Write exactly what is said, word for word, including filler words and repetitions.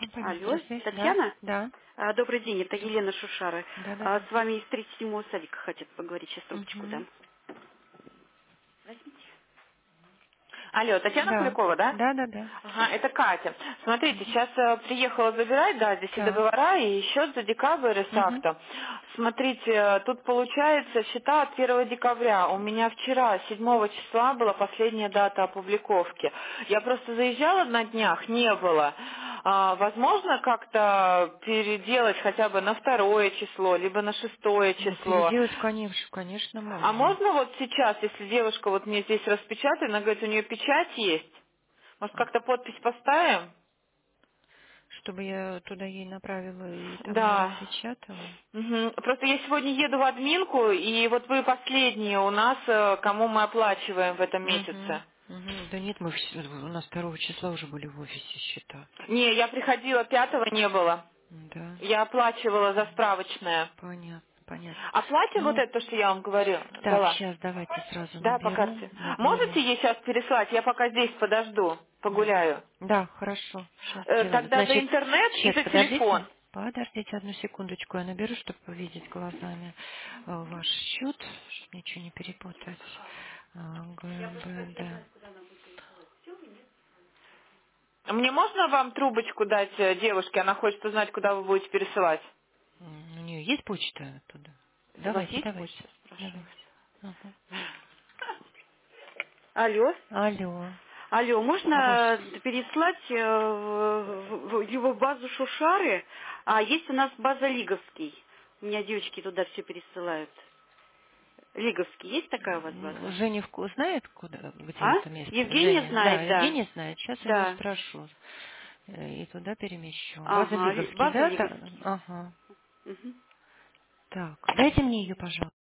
Компания Алло, «Стресс». Да, Татьяна? да. А, добрый день, это Елена Шушара. Да, да, А, да. с вами из тридцать седьмого садика хотят поговорить. Сейчас трубочку Угу. дам. Возьмите. Алло, Татьяна Да. Куликова, да? Да, да, да. Ага, это Катя. Смотрите, Угу. сейчас э, приехала забирать, да, здесь и Так. договора, и счет за декабрь с Угу. актом. Смотрите, э, тут получается счета от первого декабря. У меня вчера, седьмого числа, была последняя дата опубликовки. Я просто заезжала на днях, не было. А, возможно, как-то переделать хотя бы на второе число, либо на шестое Ну, число. переделать, конечно, конечно, А можно. можно вот сейчас, если девушка вот мне здесь распечатает, она говорит, у нее печать есть, может, как-то подпись поставим? Чтобы я туда ей направила и там не Да. распечатала. Мгм. Просто я сегодня еду в админку, и вот вы последние у нас, э, кому мы оплачиваем в этом Угу. месяце. Угу. Да нет, мы вс- у нас второго числа уже были в офисе счета. Не, я приходила, пятого не было. Да. Я оплачивала за справочное. Понятно, понятно. Оплатим вот Ну, это, то, что я вам говорю, так, дала? сейчас давайте сразу Да, по наберу. карте. Наберу. Можете ей сейчас переслать? Я пока здесь подожду, Мгм. погуляю. Да, хорошо. Сейчас Э, сделаем. Тогда за Значит, интернет и сейчас за телефон. подождите. Подождите одну секундочку. Я наберу, чтобы увидеть глазами э, ваш счет, чтобы ничего не перепутать. А, ГБД. Мне можно вам трубочку дать э, девушке? Она хочет узнать, куда вы будете пересылать. М, У нее есть почта оттуда? У вас Давайте, есть давайте. почта? Спрашиваю. Давайте. Ага. Алло. Алло. Алло, А ваш... можно переслать э, в, в- его базу Шушары, а есть у нас база Лиговский. У меня девочки туда все пересылают. Лиговский, есть такая у вас м, база? Женя вку- знает, куда, где А? это место? Евгения Женя. Да, знает, да. Евгений знает. Сейчас у нее Да. спрошу. Э, И туда перемещу. База Ага, Ли- Лиговский, база да? та- Лиговский. Ага. Мгм. Так, дайте мне ее, пожалуйста.